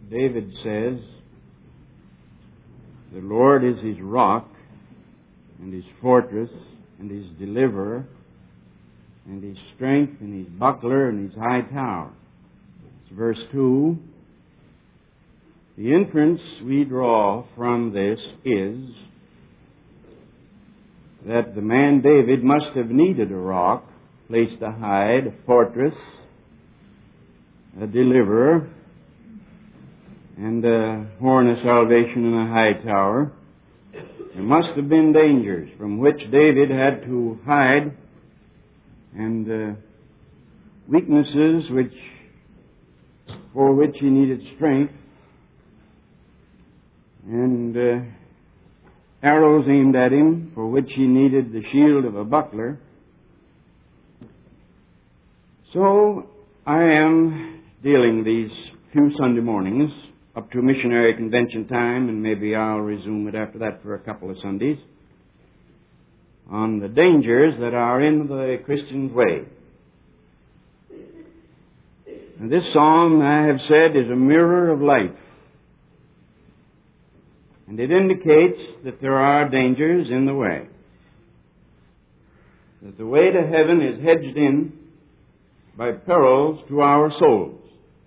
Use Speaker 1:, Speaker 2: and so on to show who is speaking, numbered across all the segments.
Speaker 1: David says, the Lord is his rock and his fortress and his deliverer and his strength and his buckler and his high tower. It's verse 2. The inference we draw from this is that the man David must have needed a rock, place to hide, a fortress, a deliverer, and a horn of salvation and a high tower. There must have been dangers from which David had to hide, and weaknesses for which he needed strength, and arrows aimed at him for which he needed the shield of a buckler. So I am dealing these few Sunday mornings up to missionary convention time, and maybe I'll resume it after that for a couple of Sundays, on the dangers that are in the Christian's way. And this psalm, I have said, is a mirror of life. And it indicates that there are dangers in the way. That the way to heaven is hedged in by perils to our souls.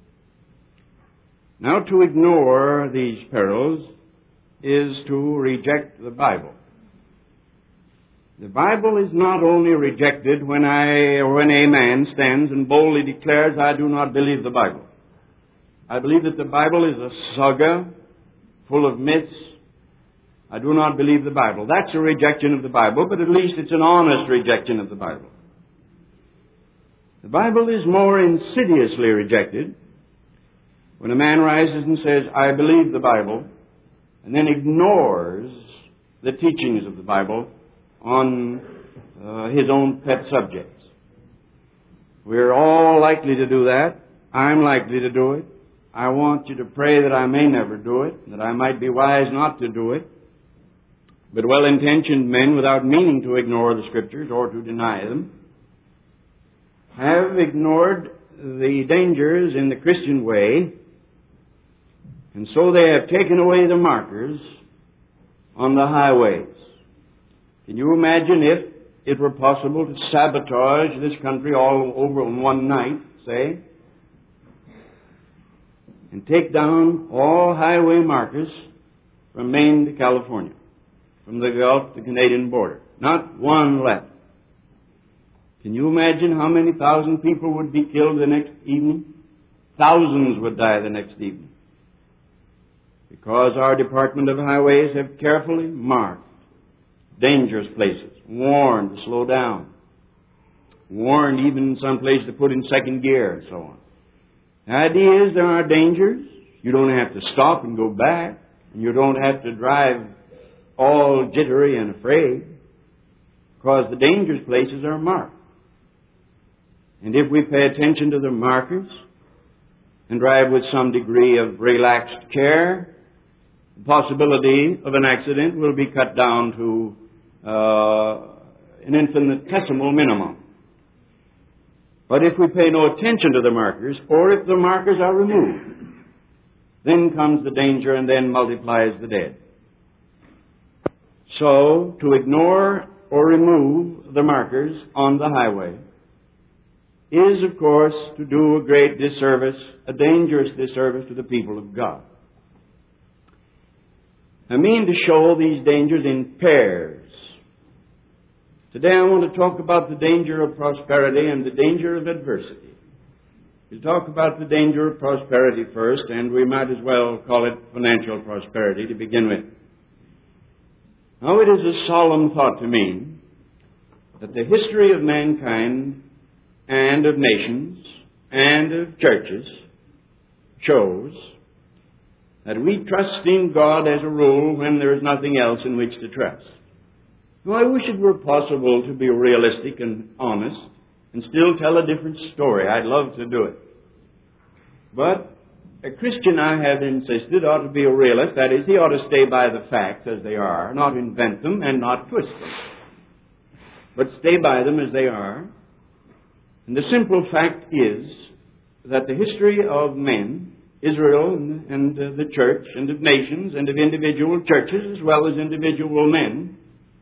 Speaker 1: Now, to ignore these perils is to reject the Bible. The Bible is not only rejected when a man stands and boldly declares, I do not believe the Bible. I believe that the Bible is a saga full of myths. I do not believe the Bible. That's a rejection of the Bible, but at least it's an honest rejection of the Bible. The Bible is more insidiously rejected when a man rises and says, I believe the Bible, and then ignores the teachings of the Bible on his own pet subjects. We're all likely to do that. I'm likely to do it. I want you to pray that I may never do it, that I might be wise not to do it. But well-intentioned men, without meaning to ignore the Scriptures or to deny them, have ignored the dangers in the Christian way, and so they have taken away the markers on the highways. Can you imagine if it were possible to sabotage this country all over in one night, say, and take down all highway markers from Maine to California, from the Gulf to the Canadian border? Not one left. Can you imagine how many thousand people would be killed the next evening? Thousands would die the next evening. Because our Department of Highways have carefully marked dangerous places, warned to slow down, warned even in some places to put in second gear and so on. The idea is there are dangers. You don't have to stop and go back, and you don't have to drive all jittery and afraid, because the dangerous places are marked. And if we pay attention to the markers and drive with some degree of relaxed care, the possibility of an accident will be cut down to an infinitesimal minimum. But if we pay no attention to the markers, or if the markers are removed, then comes the danger and then multiplies the dead. So, to ignore or remove the markers on the highway is, of course, to do a great disservice, a dangerous disservice to the people of God. I mean to show these dangers in pairs. Today I want to talk about the danger of prosperity and the danger of adversity. We'll talk about the danger of prosperity first, and we might as well call it financial prosperity to begin with. Now, it is a solemn thought to me that the history of mankind and of nations and of churches shows that we trust in God as a rule when there is nothing else in which to trust. Now, I wish it were possible to be realistic and honest and still tell a different story. I'd love to do it. But a Christian, I have insisted, ought to be a realist. That is, he ought to stay by the facts as they are, not invent them and not twist them, but stay by them as they are. And the simple fact is that the history of men Israel and the church and of nations and of individual churches as well as individual men.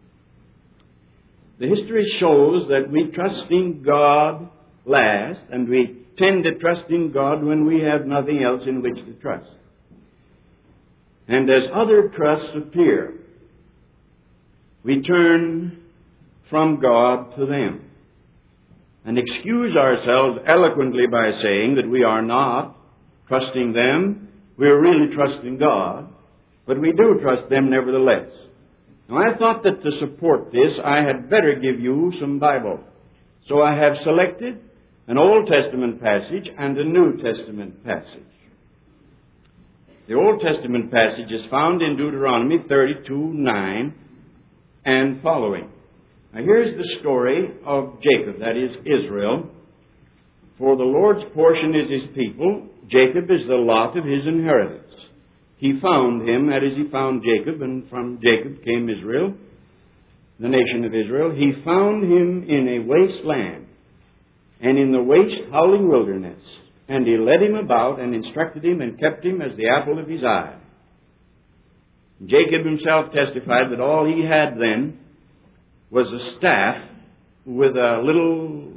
Speaker 1: The history shows that we trust in God last, and we tend to trust in God when we have nothing else in which to trust. And as other trusts appear, we turn from God to them and excuse ourselves eloquently by saying that we are not trusting them, we are really trusting God, but we do trust them nevertheless. Now, I thought that to support this, I had better give you some Bible. So I have selected an Old Testament passage and a New Testament passage. The Old Testament passage is found in Deuteronomy 32:9 and following. Now, here's the story of Jacob, that is Israel. For the Lord's portion is his people. Jacob is the lot of his inheritance. He found him, that is, he found Jacob, and from Jacob came Israel, the nation of Israel. He found him in a waste land, and in the waste howling wilderness. And he led him about, and instructed him, and kept him as the apple of his eye. Jacob himself testified that all he had then was a staff with a little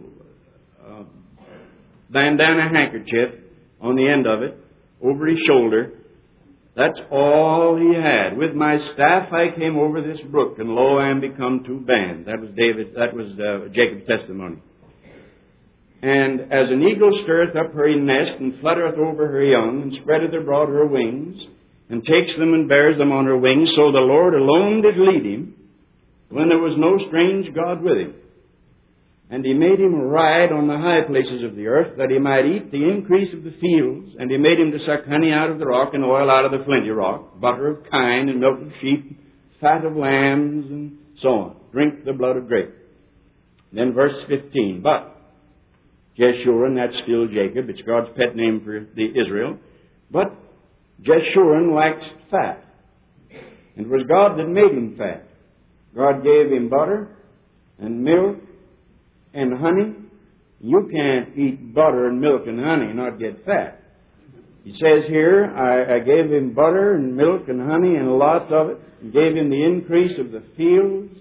Speaker 1: bandana handkerchief on the end of it, over his shoulder. That's all he had. With my staff I came over this brook, and lo, I am become two bands. That was Jacob's testimony. And as an eagle stirreth up her nest, and fluttereth over her young, and spreadeth abroad her wings, and takes them and bears them on her wings, so the Lord alone did lead him, when there was no strange God with him. And he made him ride on the high places of the earth, that he might eat the increase of the fields. And he made him to suck honey out of the rock, and oil out of the flinty rock, butter of kine, and milk of sheep, fat of lambs, and so on. Drink the blood of grapes. Then verse 15. But Jeshurun, that's still Jacob, it's God's pet name for the Israel. But Jeshurun waxed fat. And it was God that made him fat. God gave him butter and milk and honey. You can't eat butter and milk and honey and not get fat. He says here, I gave him butter and milk and honey and lots of it, and gave him the increase of the fields,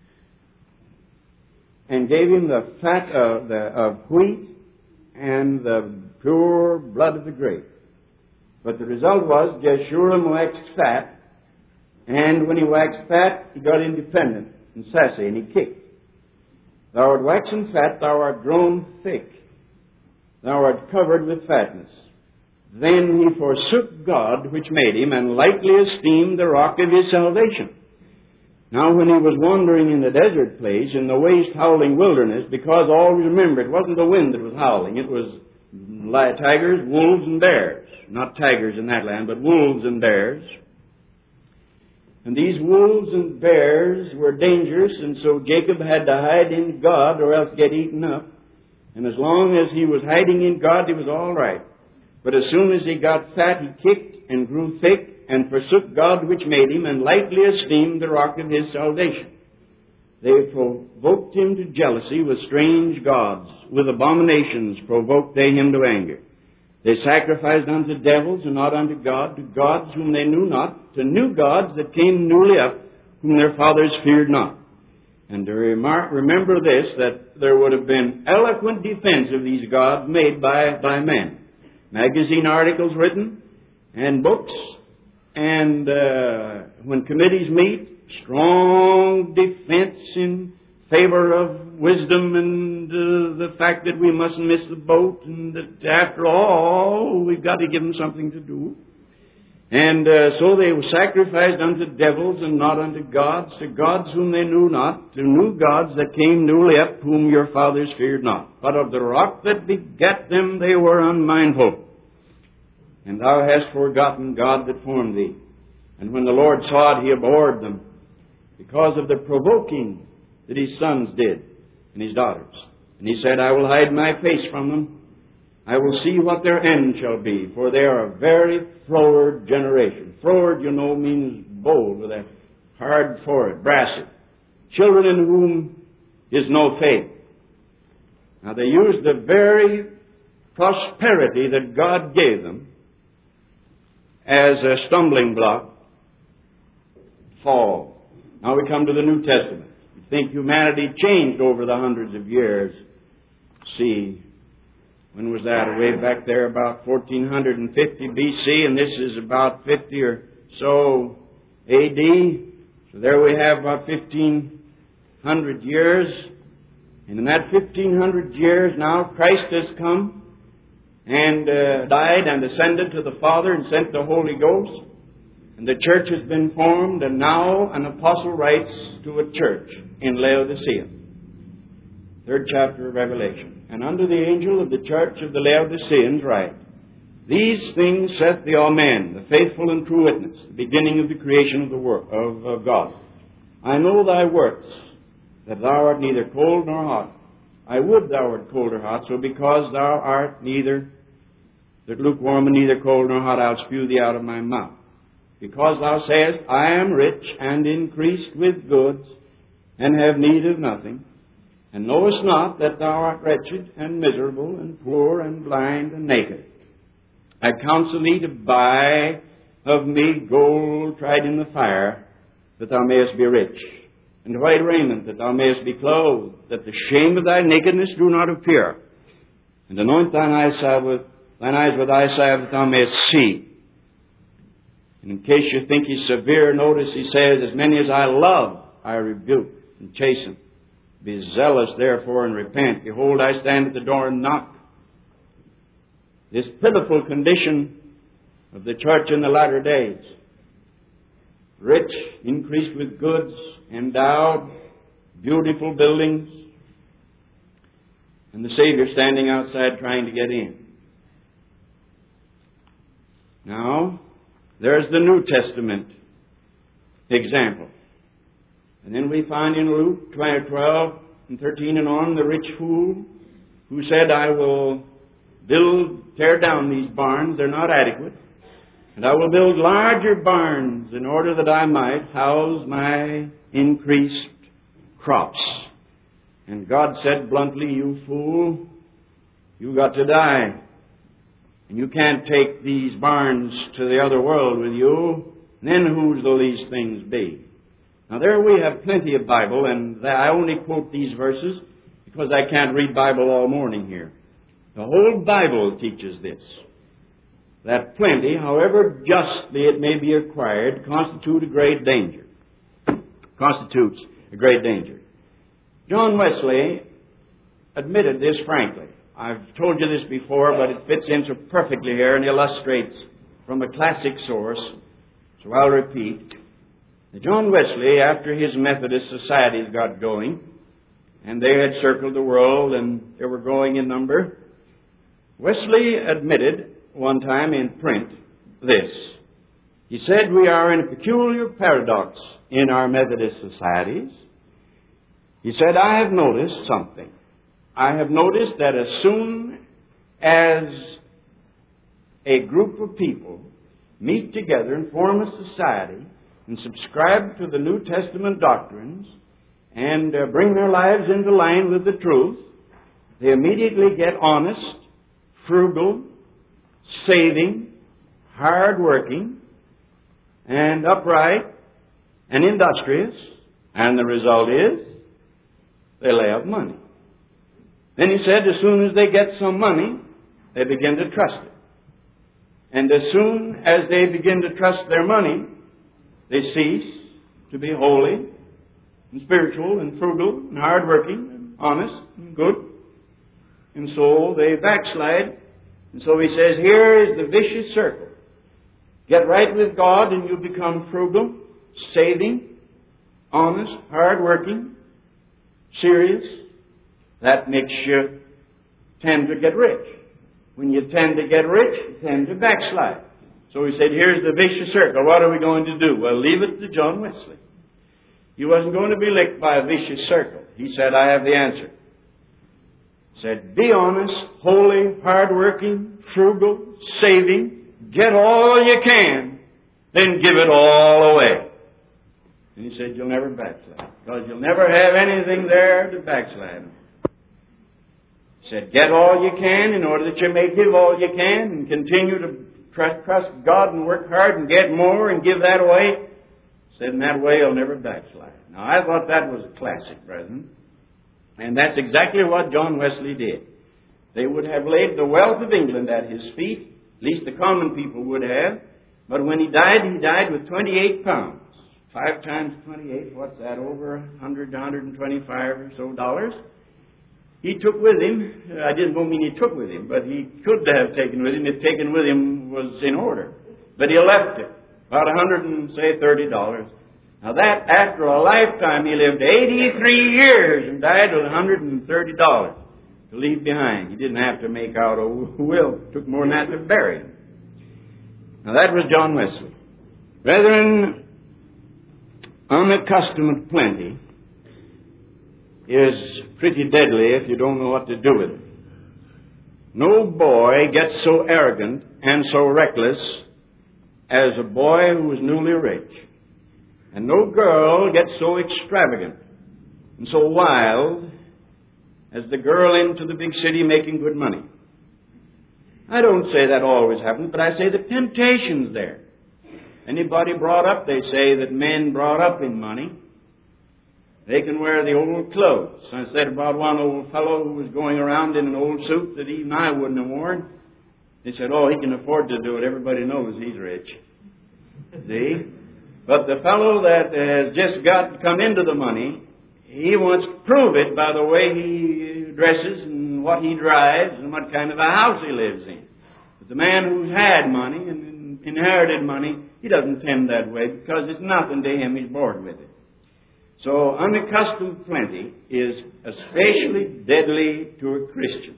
Speaker 1: and gave him the fat of wheat and the pure blood of the grape. But the result was Jeshurun waxed fat, and when he waxed fat, he got independent and sassy, and he kicked. Thou art waxen fat, thou art grown thick, thou art covered with fatness. Then he forsook God which made him, and lightly esteemed the rock of his salvation. Now when he was wandering in the desert place, in the waste howling wilderness, because always remember, it wasn't the wind that was howling, it was tigers, wolves, and bears. Not tigers in that land, but wolves and bears. And these wolves and bears were dangerous, and so Jacob had to hide in God or else get eaten up. And as long as he was hiding in God, he was all right. But as soon as he got fat, he kicked and grew thick and forsook God which made him, and lightly esteemed the rock of his salvation. They provoked him to jealousy with strange gods. With abominations provoked they him to anger. They sacrificed unto devils and not unto God, to gods whom they knew not, to new gods that came newly up, whom their fathers feared not. And to remember this, that there would have been eloquent defense of these gods made by men. Magazine articles written, and books, and when committees meet, strong defense in favor of wisdom and the fact that we mustn't miss the boat, and that after all, we've got to give them something to do. And so they were sacrificed unto devils and not unto gods, to gods whom they knew not, to new gods that came newly up, whom your fathers feared not. But of the rock that begat them they were unmindful. And thou hast forgotten God that formed thee. And when the Lord saw it, he abhorred them, because of the provoking that his sons did, and his daughters. And he said, I will hide my face from them. I will see what their end shall be, for they are a very froward generation. Froward, you know, means bold, with a hard forehead, brassy. Children in whom is no faith. Now they used the very prosperity that God gave them as a stumbling block, fall. Now we come to the New Testament. You think humanity changed over the hundreds of years. See, when was that? Way back there about 1450 BC, and this is about 50 or so AD. So there we have about 1500 years. And in that 1500 years now, Christ has come and died and ascended to the Father and sent the Holy Ghost. And the church has been formed, and now an apostle writes to a church in Laodicea. 3rd chapter of Revelation. And unto the angel of the church of the Laodiceans write, These things saith the Amen, the faithful and true witness, the beginning of the creation of the world of God. I know thy works, that thou art neither cold nor hot. I would thou wert cold or hot, so because thou art neither lukewarm and neither cold nor hot, I'll spew thee out of my mouth. Because thou sayest, I am rich and increased with goods, and have need of nothing, and knowest not that thou art wretched and miserable and poor and blind and naked. I counsel thee to buy of me gold tried in the fire, that thou mayest be rich, and white raiment, that thou mayest be clothed, that the shame of thy nakedness do not appear, and anoint thine eyes with eye salve, that thou mayest see. And in case you think he's severe, notice he says, As many as I love, I rebuke and chasten. Be zealous, therefore, and repent. Behold, I stand at the door and knock. This pitiful condition of the church in the latter days, rich, increased with goods, endowed, beautiful buildings, and the Savior standing outside trying to get in. Now, there's the New Testament example. And then we find in Luke 12 and 13 and on, the rich fool who said, I will tear down these barns, they're not adequate, and I will build larger barns in order that I might house my increased crops. And God said bluntly, You fool, you got to die. And you can't take these barns to the other world with you. Then whose will these things be? Now there we have plenty of Bible, and I only quote these verses because I can't read Bible all morning here. The whole Bible teaches this, that plenty, however justly it may be acquired, constitutes a great danger. John Wesley admitted this frankly. I've told you this before, but it fits in so perfectly here and illustrates from a classic source, so I'll repeat. John Wesley, after his Methodist societies got going, and they had circled the world and they were growing in number, Wesley admitted one time in print this. He said, We are in a peculiar paradox in our Methodist societies. He said, I have noticed something. I have noticed that as soon as a group of people meet together and form a society and subscribe to the New Testament doctrines and bring their lives into line with the truth, they immediately get honest, frugal, saving, hard-working, and upright, and industrious, and the result is they lay out money. Then he said, as soon as they get some money, they begin to trust it. And as soon as they begin to trust their money, they cease to be holy and spiritual and frugal and hardworking and honest and good. And so they backslide. And so he says, here is the vicious circle. Get right with God and you become frugal, saving, honest, hardworking, serious. That makes you tend to get rich. When you tend to get rich, you tend to backslide. So he said, here's the vicious circle. What are we going to do? Well, leave it to John Wesley. He wasn't going to be licked by a vicious circle. He said, I have the answer. He said, be honest, holy, hardworking, frugal, saving, get all you can, then give it all away. And he said, you'll never backslide, because you'll never have anything there to backslide. He said, get all you can in order that you may give all you can and continue to trust God and work hard and get more and give that away. Said in that way I'll never backslide. Now I thought that was a classic, brethren. And that's exactly what John Wesley did. They would have laid the wealth of England at his feet, at least the common people would have. But when he died with 28 pounds. 5 times 28, what's that, over 100, 125 or so dollars. He took with him, I didn't mean he took with him, but he could have taken with him if taken with him was in order. But he left it, about $130. Now that, after a lifetime, he lived 83 years and died with $130 to leave behind. He didn't have to make out a will. It took more than that to bury him. Now that was John Wesley. Brethren, unaccustomed plenty is pretty deadly if you don't know what to do with it. No boy gets so arrogant and so reckless as a boy who is newly rich. And no girl gets so extravagant and so wild as the girl into the big city making good money. I don't say that always happens, but I say the temptation's there. Anybody brought up, they say that men brought up in money, they can wear the old clothes. I said about one old fellow who was going around in an old suit that even I wouldn't have worn. They said, oh, he can afford to do it. Everybody knows he's rich. See? But the fellow that has just come into the money, he wants to prove it by the way he dresses and what he drives and what kind of a house he lives in. But the man who's had money and inherited money, he doesn't tend that way because it's nothing to him. He's bored with it. So unaccustomed plenty is especially deadly to a Christian.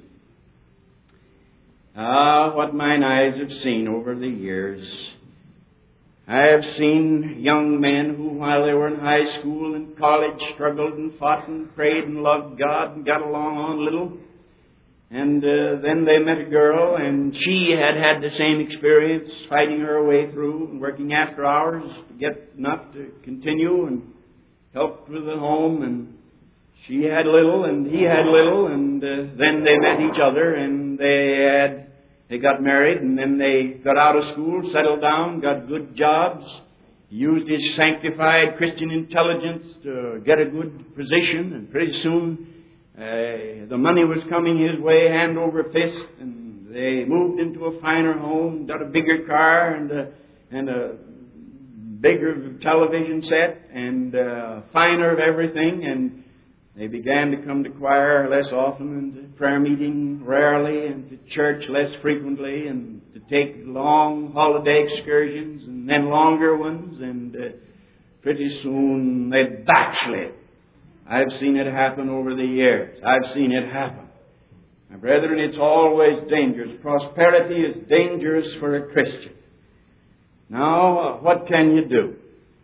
Speaker 1: What mine eyes have seen over the years. I have seen young men who, while they were in high school and college, struggled and fought and prayed and loved God and got along on a little. And then they met a girl, and she had the same experience, fighting her way through and working after hours to get enough to continue and help with the home. And she had little, and he had little, and then they met each other, and they got married, and then they got out of school, settled down, got good jobs, used his sanctified Christian intelligence to get a good position, and pretty soon the money was coming his way hand over fist, and they moved into a finer home, got a bigger car and a bigger television set and finer of everything, and they began to come to choir less often and to prayer meeting rarely and to church less frequently and to take long holiday excursions and then longer ones, and pretty soon they backslid. I've seen it happen over the years. I've seen it happen. My brethren, it's always dangerous. Prosperity is dangerous for a Christian. Now, what can you do?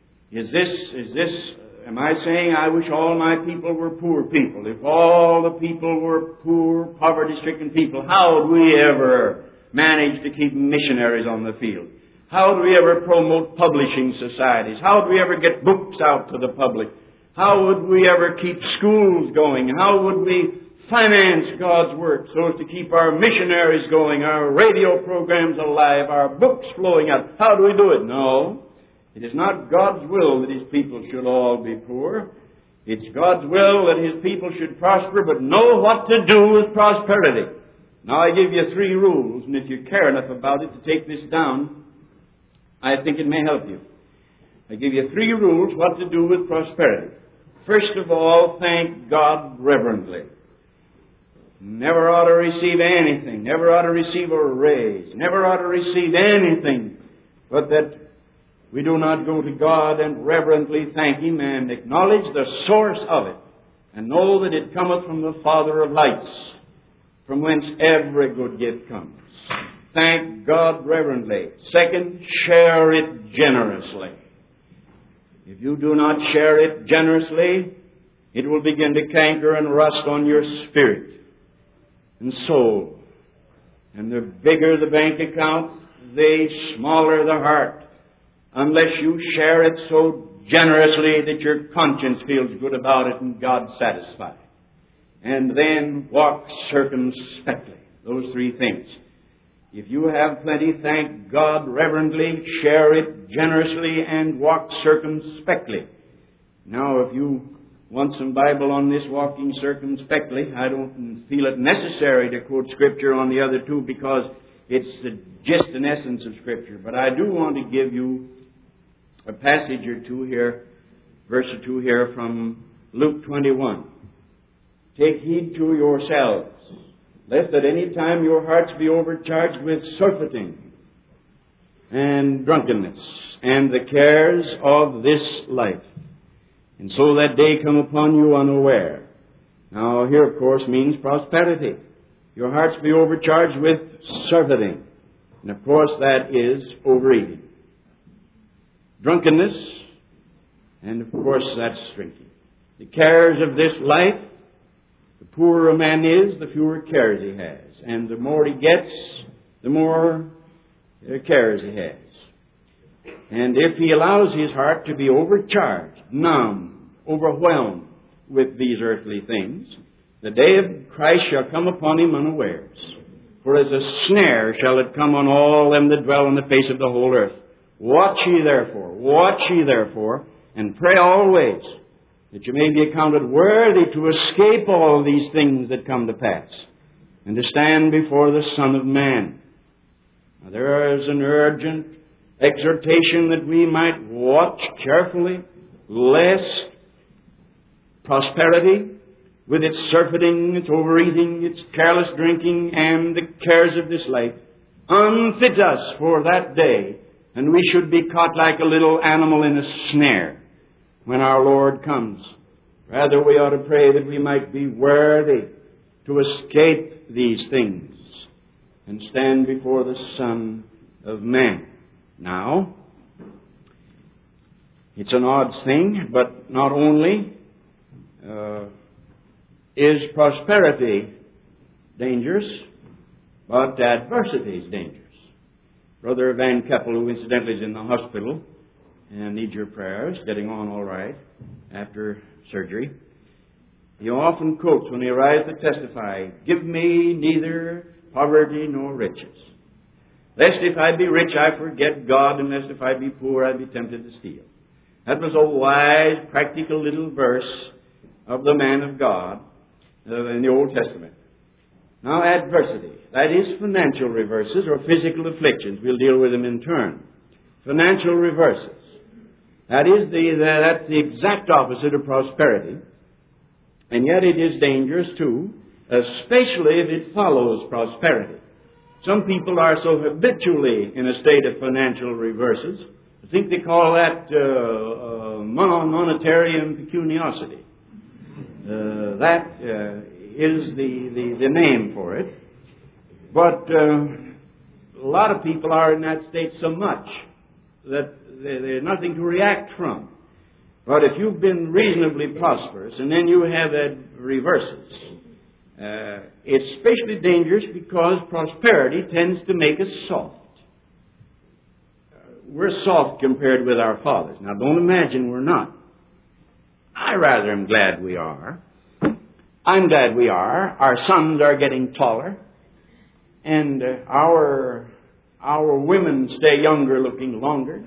Speaker 1: Am I saying I wish all my people were poor people? If all the people were poor, poverty-stricken people, how would we ever manage to keep missionaries on the field? How would we ever promote publishing societies? How would we ever get books out to the public? How would we ever keep schools going? How would we finance God's work so as to keep our missionaries going, our radio programs alive, our books flowing out? How do we do it? No. It is not God's will that His people should all be poor. It's God's will that His people should prosper, but know what to do with prosperity. Now I give you 3 rules, and if you care enough about it to take this down, I think it may help you. I give you 3 rules what to do with prosperity. First of all, thank God reverently. Never ought to receive anything. Never ought to receive a raise. Never ought to receive anything but that we do not go to God and reverently thank Him and acknowledge the source of it and know that it cometh from the Father of lights, from whence every good gift comes. Thank God reverently. Second, share it generously. If you do not share it generously, it will begin to canker and rust on your spirit and soul. And the bigger the bank account, the smaller the heart, unless you share it so generously that your conscience feels good about it and God's satisfied. And then walk circumspectly. Those 3 things. If you have plenty, thank God reverently, share it generously, and walk circumspectly. Now, if you want some Bible on this walking circumspectly, I don't feel it necessary to quote Scripture on the other two because it's the gist and essence of Scripture. But I do want to give you a passage or two here, verse or two here from Luke 21. Take heed to yourselves, lest at any time your hearts be overcharged with surfeiting and drunkenness and the cares of this life, and so that day come upon you unaware. Now, here, of course, means prosperity. Your hearts be overcharged with surfeiting. And, of course, that is overeating. Drunkenness, and, of course, that's drinking. The cares of this life, the poorer a man is, the fewer cares he has. And the more he gets, the more cares he has. And if he allows his heart to be overcharged, numb, overwhelmed with these earthly things, the day of Christ shall come upon him unawares. For as a snare shall it come on all them that dwell on the face of the whole earth. Watch ye therefore, and pray always, that you may be accounted worthy to escape all these things that come to pass, and to stand before the Son of Man. Now, there is an urgent exhortation that we might watch carefully, lest prosperity, with its surfeiting, its overeating, its careless drinking, and the cares of this life, unfit us for that day, and we should be caught like a little animal in a snare when our Lord comes. Rather, we ought to pray that we might be worthy to escape these things and stand before the Son of Man. Now, it's an odd thing, but not only is prosperity dangerous, but adversity is dangerous. Brother Van Keppel, who incidentally is in the hospital and needs your prayers, getting on all right after surgery, he often quotes when he arrives to testify, "Give me neither poverty nor riches, lest if I be rich I forget God, and lest if I be poor I be tempted to steal." That was a wise, practical little verse of the man of God in the Old Testament. Now, adversity, that is financial reverses or physical afflictions. We'll deal with them in turn. Financial reverses. That's the exact opposite of prosperity. And yet it is dangerous too, especially if it follows prosperity. Some people are so habitually in a state of financial reverses, I think they call that monetary impecuniosity. That is the name for it. But a lot of people are in that state so much that there's nothing to react from. But if you've been reasonably prosperous and then you have reverses, it's especially dangerous because prosperity tends to make us soft. We're soft compared with our fathers. Now, don't imagine we're not. I rather am glad we are. I'm glad we are. Our sons are getting taller, and our women stay younger looking longer.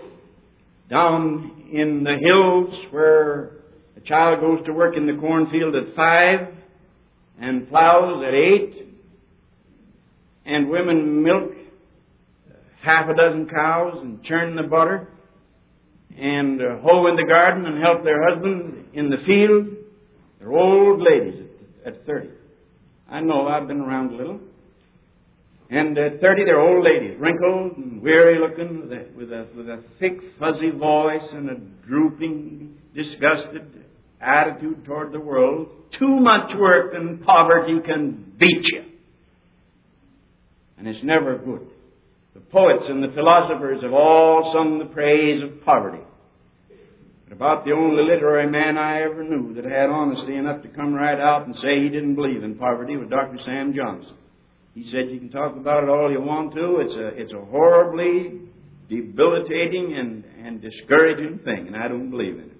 Speaker 1: Down in the hills where a child goes to work in the cornfield at 5 and plows at 8, and women milk half a dozen cows and churn the butter and hoe in the garden and help their husband in the field. They're old ladies at 30. I know, I've been around a little. And at 30, they're old ladies, wrinkled and weary looking, with a thick, fuzzy voice and a drooping, disgusted attitude toward the world. Too much work and poverty can beat you. And it's never good. The poets and the philosophers have all sung the praise of poverty. But about the only literary man I ever knew that had honesty enough to come right out and say he didn't believe in poverty was Dr. Sam Johnson. He said, you can talk about it all you want to. It's a horribly debilitating and discouraging thing, and I don't believe in it.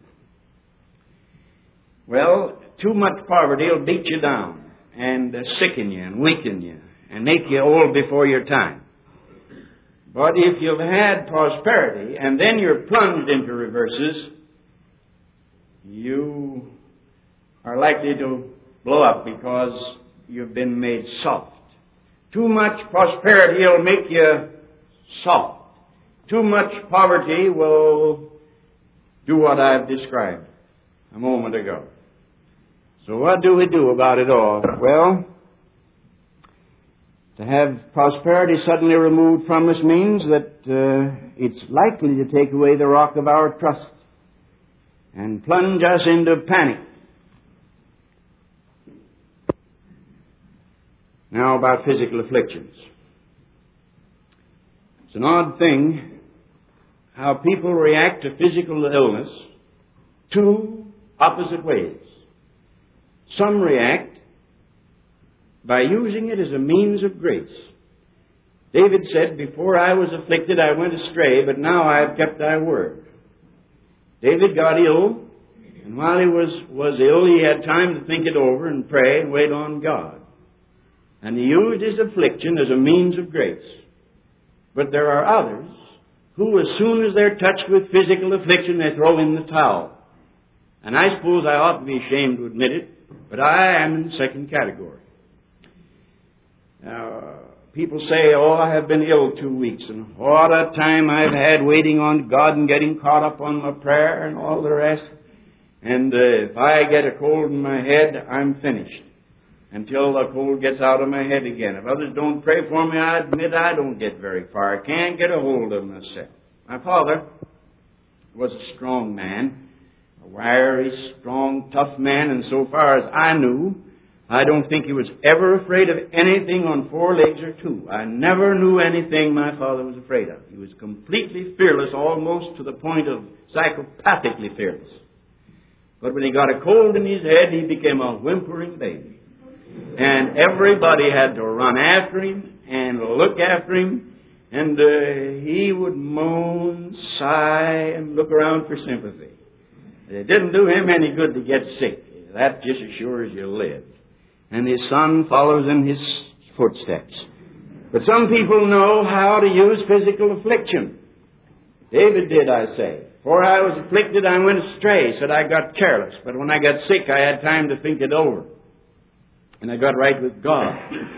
Speaker 1: Well, too much poverty will beat you down and sicken you and weaken you and make you old before your time. But if you've had prosperity and then you're plunged into reverses, you are likely to blow up because you've been made soft. Too much prosperity will make you soft. Too much poverty will do what I've described a moment ago. So what do we do about it all? Well, to have prosperity suddenly removed from us means that it's likely to take away the rock of our trust and plunge us into panic. Now about physical afflictions. It's an odd thing how people react to physical illness two opposite ways. Some react by using it as a means of grace. David said, "Before I was afflicted, I went astray, but now I have kept thy word." David got ill, and while he was ill, he had time to think it over and pray and wait on God. And he used his affliction as a means of grace. But there are others who, as soon as they're touched with physical affliction, they throw in the towel. And I suppose I ought to be ashamed to admit it, but I am in the second category. Now, people say, "Oh, I have been ill 2 weeks, and what a time I've had waiting on God and getting caught up on my prayer and all the rest. And if I get a cold in my head, I'm finished until the cold gets out of my head again. If others don't pray for me, I admit I don't get very far. I can't get a hold of myself." My father was a strong man, a wiry, strong, tough man, and so far as I knew, I don't think he was ever afraid of anything on 4 legs or 2. I never knew anything my father was afraid of. He was completely fearless, almost to the point of psychopathically fearless. But when he got a cold in his head, he became a whimpering baby. And everybody had to run after him and look after him. And he would moan, sigh, and look around for sympathy. It didn't do him any good to get sick. That just as sure as you live. And his son follows in his footsteps. But some people know how to use physical affliction. David did, I say. "Before I was afflicted, I went astray," said I got careless. But when I got sick, I had time to think it over. And I got right with God.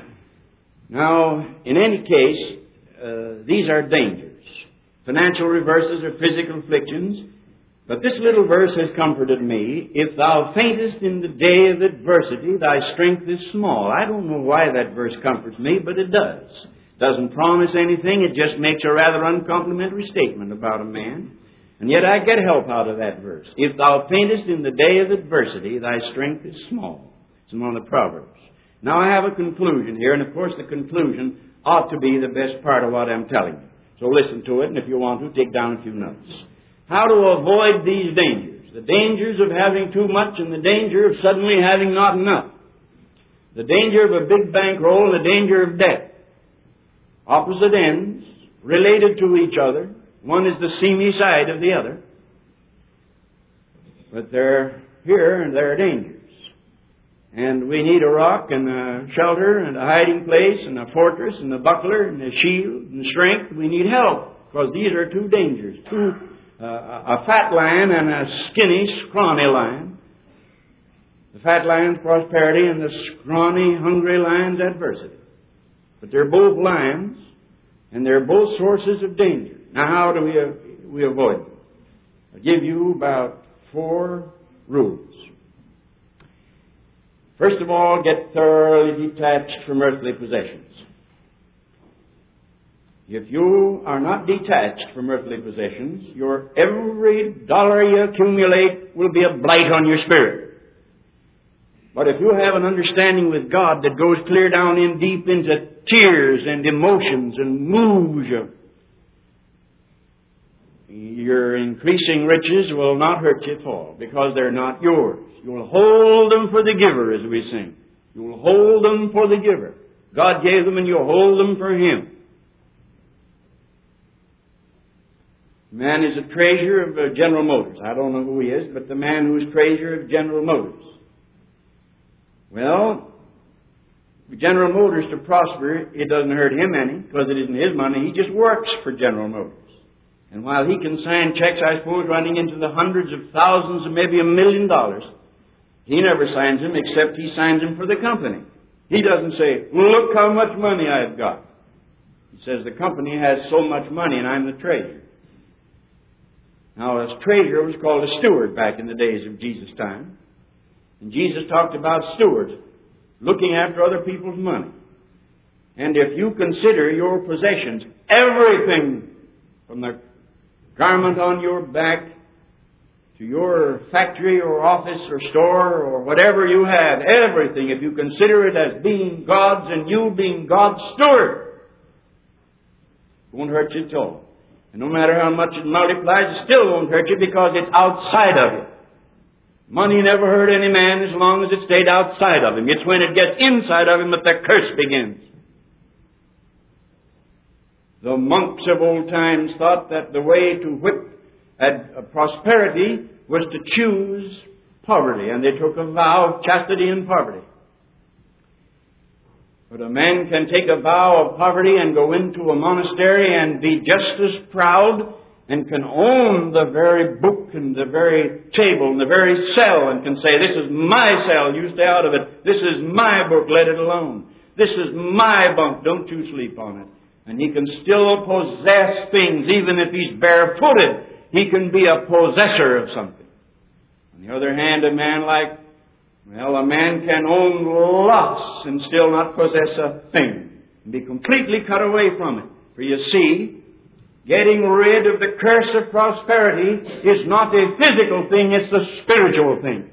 Speaker 1: Now, in any case, these are dangers. Financial reverses or physical afflictions. But this little verse has comforted me. "If thou faintest in the day of adversity, thy strength is small." I don't know why that verse comforts me, but it does. Doesn't promise anything. It just makes a rather uncomplimentary statement about a man. And yet I get help out of that verse. "If thou faintest in the day of adversity, thy strength is small." It's in one of the Proverbs. Now I have a conclusion here, and of course the conclusion ought to be the best part of what I'm telling you. So listen to it, and if you want to, take down a few notes. How to avoid these dangers. The dangers of having too much and the danger of suddenly having not enough. The danger of a big bankroll and the danger of debt. Opposite ends, related to each other. One is the seamy side of the other. But they're here and they're dangers. And we need a rock and a shelter and a hiding place and a fortress and a buckler and a shield and strength. We need help because these are two dangers. A fat lion and a skinny, scrawny lion. The fat lion's prosperity and the scrawny, hungry lion's adversity. But they're both lions and they're both sources of danger. Now how do we avoid them? I'll give you about 4 rules. First of all, get thoroughly detached from earthly possessions. If you are not detached from earthly possessions, your every dollar you accumulate will be a blight on your spirit. But if you have an understanding with God that goes clear down in deep into tears and emotions and moves you, your increasing riches will not hurt you at all because they're not yours. You will hold them for the giver, as we sing. You will hold them for the giver. God gave them and you hold them for Him. Man is a treasure of General Motors. I don't know who he is, but the man who is treasure of General Motors. Well, For General Motors to prosper, it doesn't hurt him any, because it isn't his money. He just works for General Motors. And while he can sign checks, I suppose, running into the hundreds of thousands or maybe $1 million, he never signs them except he signs them for the company. He doesn't say, look how much money I've got. He says the company has so much money and I'm the treasurer. Now, a treasurer was called a steward back in the days of Jesus' time. And Jesus talked about stewards looking after other people's money. And if you consider your possessions, everything from the garment on your back to your factory or office or store or whatever you have, everything, if you consider it as being God's and you being God's steward, it won't hurt you at all. And no matter how much it multiplies, it still won't hurt you because it's outside of you. Money never hurt any man as long as it stayed outside of him. It's when it gets inside of him that the curse begins. The monks of old times thought that the way to whip at prosperity was to choose poverty, and they took a vow of chastity and poverty. But a man can take a vow of poverty and go into a monastery and be just as proud and can own the very book and the very table and the very cell and can say, this is my cell, you stay out of it. This is my book, let it alone. This is my bunk, don't you sleep on it. And he can still possess things even if he's barefooted. He can be a possessor of something. On the other hand, a man can own lots and still not possess a thing and be completely cut away from it. For you see, getting rid of the curse of prosperity is not a physical thing, it's a spiritual thing.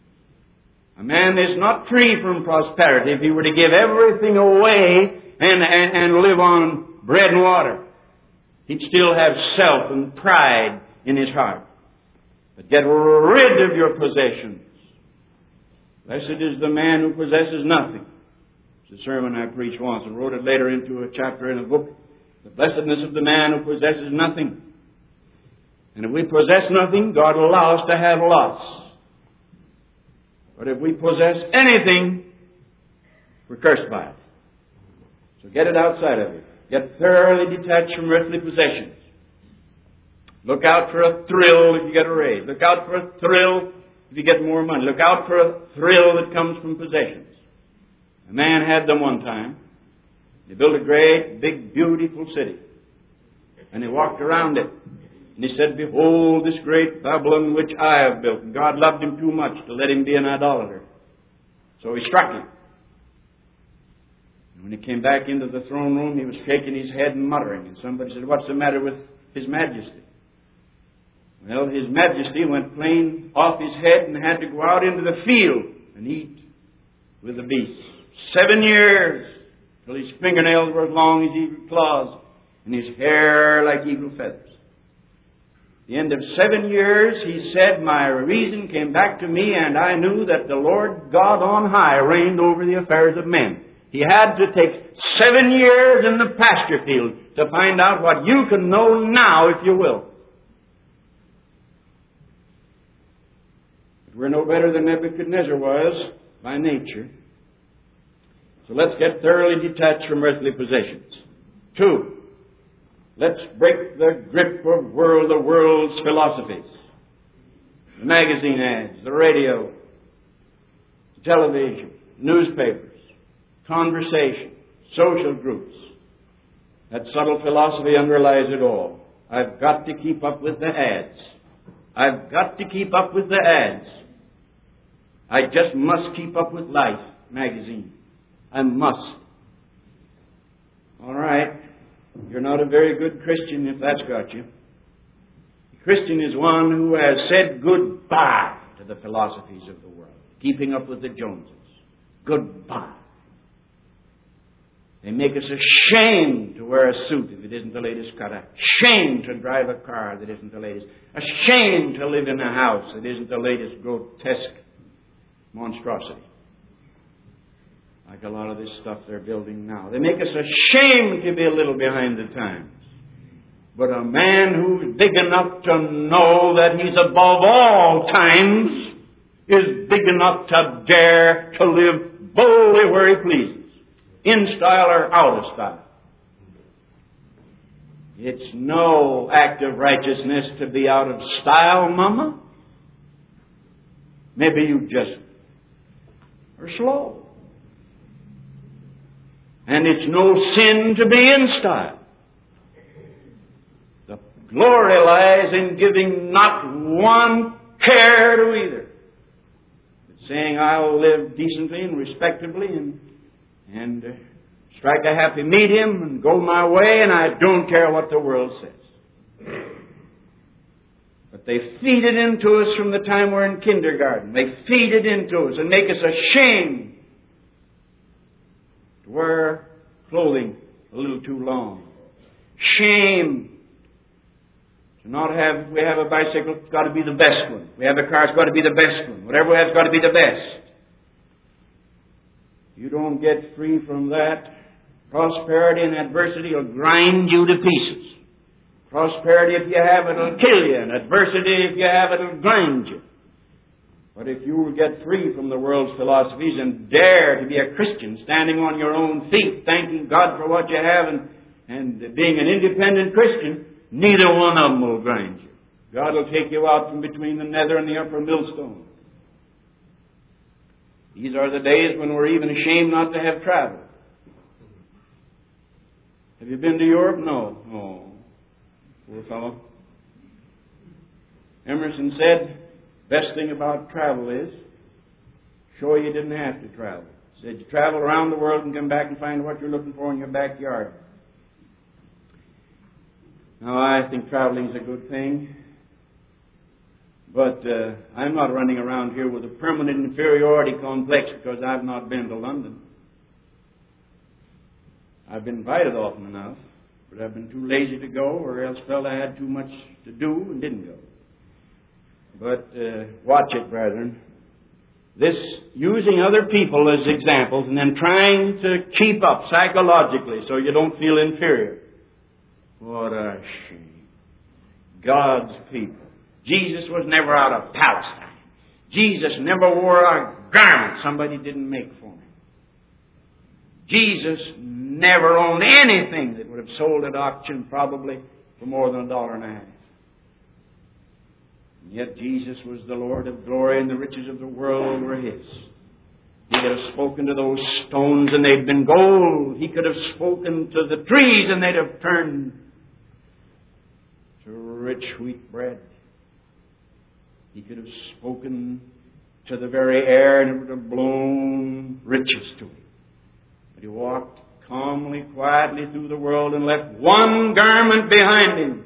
Speaker 1: A man is not free from prosperity if he were to give everything away and live on bread and water. He'd still have self and pride in his heart. But get rid of your possessions. Blessed is the man who possesses nothing. It's a sermon I preached once and wrote it later into a chapter in a book. The blessedness of the man who possesses nothing. And if we possess nothing, God will allow us to have lots. But if we possess anything, we're cursed by it. So get it outside of you. Get thoroughly detached from earthly possessions. Look out for a thrill if you get a raise. Look out for a thrill if you get more money. Look out for a thrill that comes from possessions. A man had them one time. He built a great, big, beautiful city. And he walked around it. And he said, behold this great Babylon which I have built. And God loved him too much to let him be an idolater. So he struck him. And when he came back into the throne room, he was shaking his head and muttering. And somebody said, what's the matter with His Majesty? Well, His Majesty went plain off his head and had to go out into the field and eat with the beasts. 7 years, till his fingernails were as long as eagle claws and his hair like eagle feathers. At the end of 7 years, he said, my reason came back to me and I knew that the Lord God on high reigned over the affairs of men. He had to take 7 years in the pasture field to find out what you can know now, if you will. But we're no better than Nebuchadnezzar was by nature. So let's get thoroughly detached from earthly possessions. 2, let's break the grip of the world's philosophies. The magazine ads, the radio, the television, newspapers, conversation, social groups. That subtle philosophy underlies it all. I've got to keep up with the ads. I've got to keep up with the ads. I just must keep up with Life magazine. I must. All right. You're not a very good Christian if that's got you. A Christian is one who has said goodbye to the philosophies of the world, keeping up with the Joneses. Goodbye. They make us ashamed to wear a suit if it isn't the latest cut. Ashamed to drive a car that isn't the latest. Ashamed to live in a house that isn't the latest grotesque monstrosity. Like a lot of this stuff they're building now. They make us ashamed to be a little behind the times. But a man who's big enough to know that he's above all times is big enough to dare to live boldly where he pleases. in style or out of style. It's no act of righteousness to be out of style, Mama. Maybe you just are slow. And it's no sin to be in style. The glory lies in giving not one care to either, but saying, I'll live decently and respectably and strike a happy medium and go my way, and I don't care what the world says. But they feed it into us from the time we're in kindergarten. They feed it into us and make us ashamed to wear clothing a little too long. Shame to not have, if we have a bicycle, it's got to be the best one. We have a car, it's got to be the best one. Whatever we have, it's got to be the best. You don't get free from that. Prosperity and adversity will grind you to pieces. Prosperity, if you have it, will kill you. And adversity, if you have it, will grind you. But if you will get free from the world's philosophies and dare to be a Christian, standing on your own feet, thanking God for what you have and being an independent Christian, neither one of them will grind you. God will take you out from between the nether and the upper millstone. These are the days when we're even ashamed not to have traveled. Have you been to Europe? No. Oh, poor fellow. Emerson said, best thing about travel is, show you didn't have to travel. He said, you travel around the world and come back and find what you're looking for in your backyard. Now, I think traveling is a good thing. But I'm not running around here with a permanent inferiority complex because I've not been to London. I've been invited often enough, but I've been too lazy to go, or else felt I had too much to do and didn't go. But watch it, brethren. This using other people as examples and then trying to keep up psychologically so you don't feel inferior. What a shame. God's people. Jesus was never out of Palestine. Jesus never wore a garment somebody didn't make for him. Jesus never owned anything that would have sold at auction probably for more than $1.50. And yet Jesus was the Lord of glory, and the riches of the world were His. He could have spoken to those stones and they'd been gold. He could have spoken to the trees and they'd have turned to rich wheat bread. He could have spoken to the very air and it would have blown riches to him. But He walked calmly, quietly through the world and left one garment behind Him.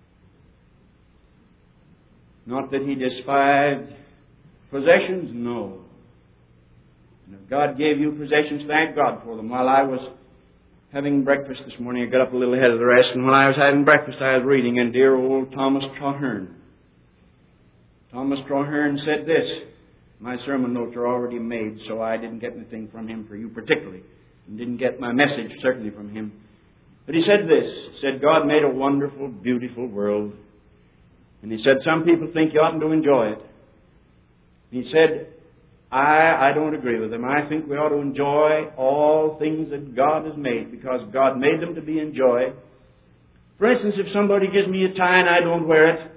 Speaker 1: Not that He despised possessions, no. And if God gave you possessions, thank God for them. While I was having breakfast this morning, I got up a little ahead of the rest, and while I was having breakfast, I was reading, and dear old Thomas Traherne. Thomas Traherne said this. My sermon notes are already made, so I didn't get anything from him for you particularly, and didn't get my message certainly from him. But he said this. He said, God made a wonderful, beautiful world. And he said, some people think you oughtn't to enjoy it. He said, I don't agree with him. I think we ought to enjoy all things that God has made because God made them to be enjoyed. For instance, if somebody gives me a tie and I don't wear it,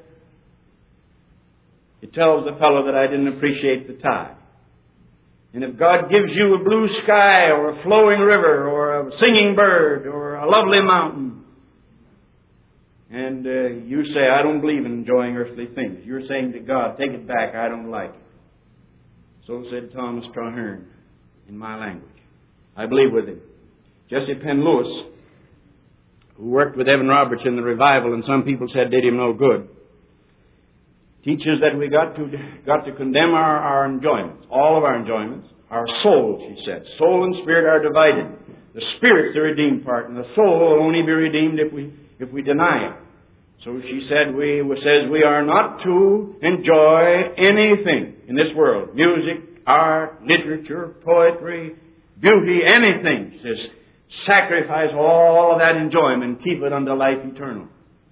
Speaker 1: it tells the fellow that I didn't appreciate the tie. And if God gives you a blue sky or a flowing river or a singing bird or a lovely mountain, and you say, I don't believe in enjoying earthly things, you're saying to God, take it back, I don't like it. So said Thomas Traherne in my language. I believe with him. Jesse Penn Lewis, who worked with Evan Roberts in the revival and some people said did him no good, teaches that we got to condemn our enjoyments, all of our enjoyments, our souls, he said. Soul and spirit are divided. The spirit's the redeemed part, and the soul will only be redeemed if we deny it. So she said, says we are not to enjoy anything in this world. Music, art, literature, poetry, beauty, anything. She says, sacrifice all of that enjoyment and keep it unto life eternal.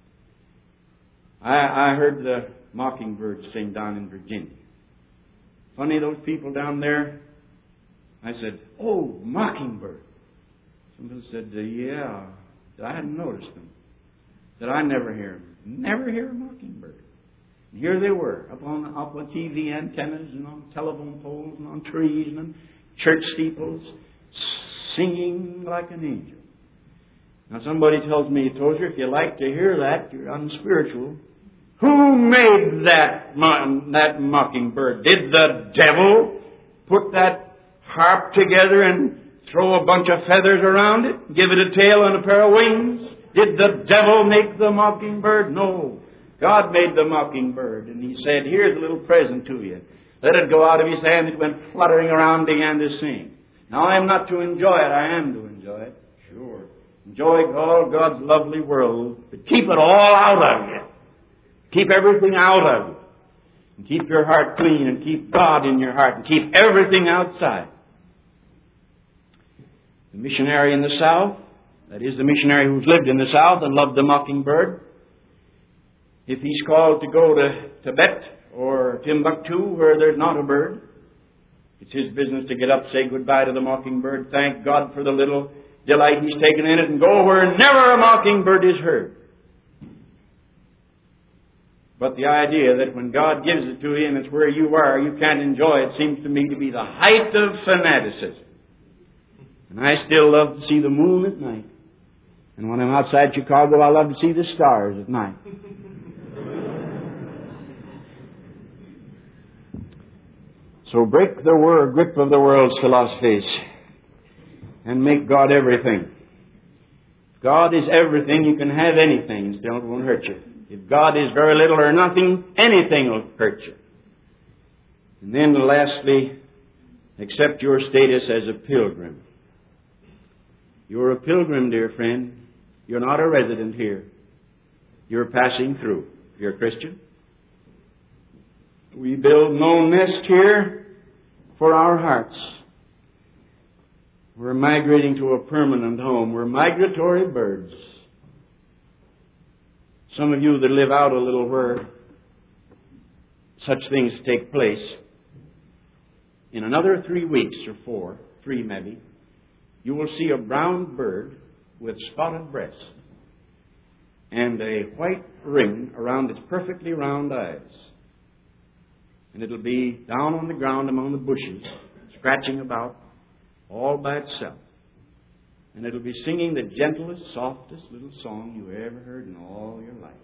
Speaker 1: I heard the mockingbirds sing down in Virginia. Funny, those people down there. I said, oh, mockingbird. Somebody said, yeah, I hadn't noticed them. That I never hear them. Never hear a mockingbird. And here they were, up on TV antennas and on telephone poles and on trees and on church steeples, singing like an angel. Now somebody tells me, Tozer, if you like to hear that, you're unspiritual. Who made that mockingbird? Did the devil put that harp together and throw a bunch of feathers around it? Give it a tail and a pair of wings? Did the devil make the mockingbird? No. God made the mockingbird, and He said, here's a little present to you. Let it go out of His hand. It went fluttering around, began to sing. Now I am not to enjoy it. I am to enjoy it. Sure. Enjoy all God's lovely world, but keep it all out of you. Keep everything out of you. And keep your heart clean, and keep God in your heart, and keep everything outside. The missionary in the South, that is the missionary who's lived in the South and loved the mockingbird, if he's called to go to Tibet or Timbuktu where there's not a bird, it's his business to get up, say goodbye to the mockingbird, thank God for the little delight he's taken in it, and go where never a mockingbird is heard. But the idea that when God gives it to you and it's where you are, you can't enjoy it, seems to me to be the height of fanaticism. And I still love to see the moon at night. And when I'm outside Chicago, I love to see the stars at night. So break the grip of the world's philosophies and make God everything. If God is everything, you can have anything and still it won't hurt you. If God is very little or nothing, anything will hurt you. And then lastly, accept your status as a pilgrim. You're a pilgrim, dear friend. You're not a resident here. You're passing through. You're a Christian. We build no nest here for our hearts. We're migrating to a permanent home. We're migratory birds. Some of you that live out a little where such things take place, in another 3 weeks or 4, 3 maybe, you will see a brown bird with spotted breast and a white ring around its perfectly round eyes. And it'll be down on the ground among the bushes, scratching about all by itself. And it'll be singing the gentlest, softest little song you ever heard in all your life.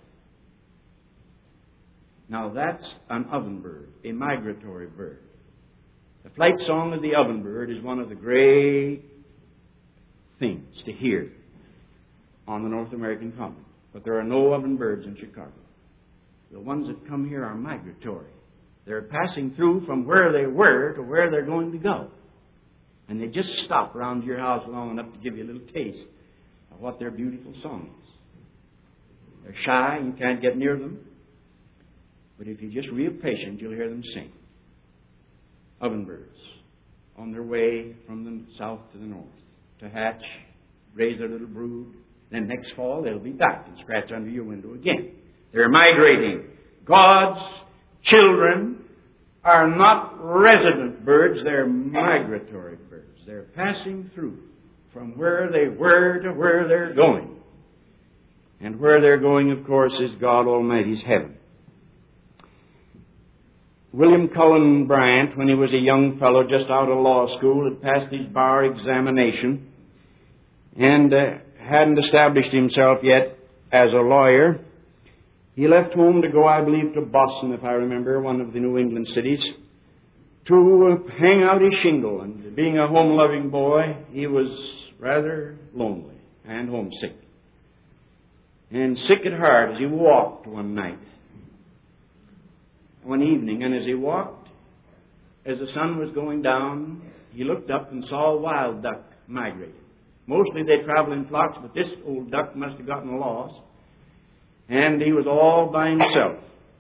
Speaker 1: Now that's an ovenbird, a migratory bird. The flight song of the ovenbird is one of the great things to hear on the North American continent. But there are no ovenbirds in Chicago. The ones that come here are migratory. They're passing through from where they were to where they're going to go. And they just stop around your house long enough to give you a little taste of what their beautiful song is. They're shy, you can't get near them. But if you're just real patient, you'll hear them sing. Ovenbirds on their way from the south to the north to hatch, raise their little brood. Then next fall, they'll be back and scratch under your window again. They're migrating. God's children are not resident birds, they're migratory birds. They're passing through from where they were to where they're going. And where they're going, of course, is God Almighty's heaven. William Cullen Bryant, when he was a young fellow just out of law school, had passed his bar examination and hadn't established himself yet as a lawyer. He left home to go, I believe, to Boston, if I remember, one of the New England cities, to hang out his shingle. And being a home-loving boy, he was rather lonely and homesick. And sick at heart as he walked one evening. And as he walked, as the sun was going down, he looked up and saw a wild duck migrating. Mostly they travel in flocks, but this old duck must have gotten lost. And he was all by himself.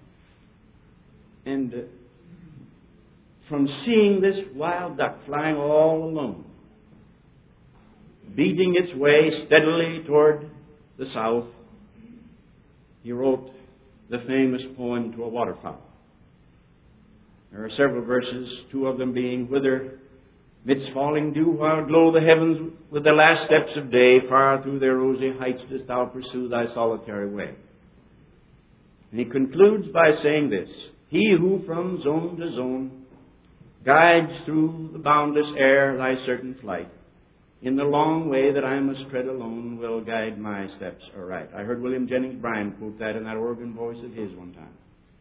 Speaker 1: And from seeing this wild duck flying all alone, beating its way steadily toward the south, he wrote the famous poem To a Waterfowl. There are several verses, 2 of them being, Whither Midst falling dew, while glow the heavens with the last steps of day, far through their rosy heights dost thou pursue thy solitary way. And he concludes by saying this: He who from zone to zone guides through the boundless air thy certain flight, in the long way that I must tread alone, will guide my steps aright. I heard William Jennings Bryan quote that in that organ voice of his one time.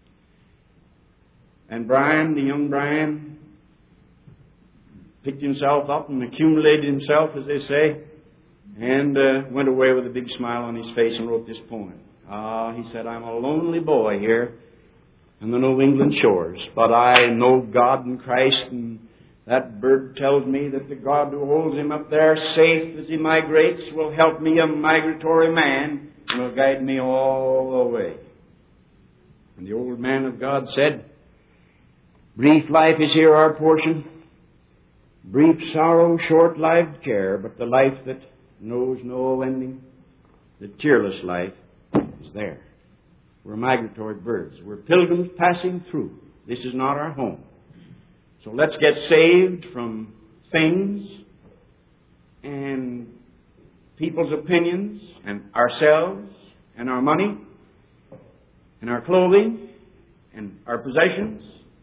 Speaker 1: And Bryan, the young Bryan, picked himself up and accumulated himself, as they say, and went away with a big smile on his face and wrote this poem. He said, I'm a lonely boy here on the New England shores, but I know God and Christ, and that bird tells me that the God who holds him up there safe as he migrates will help me, a migratory man, and will guide me all the way. And the old man of God said, brief life is here our portion, brief sorrow, short-lived care, but the life that knows no ending, the tearless life, is there. We're migratory birds. We're pilgrims passing through. This is not our home. So let's get saved from things and people's opinions and ourselves and our money and our clothing and our possessions,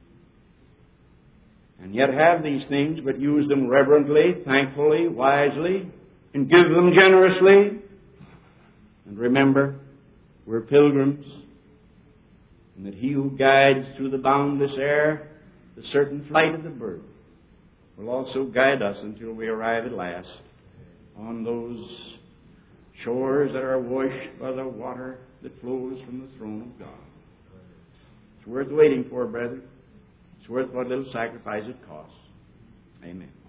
Speaker 1: and yet have these things, but use them reverently, thankfully, wisely, and give them generously. And remember, we're pilgrims, and that He who guides through the boundless air the certain flight of the bird will also guide us until we arrive at last on those shores that are washed by the water that flows from the throne of God. It's worth waiting for, brethren. It's worth what little sacrifice it costs. Amen.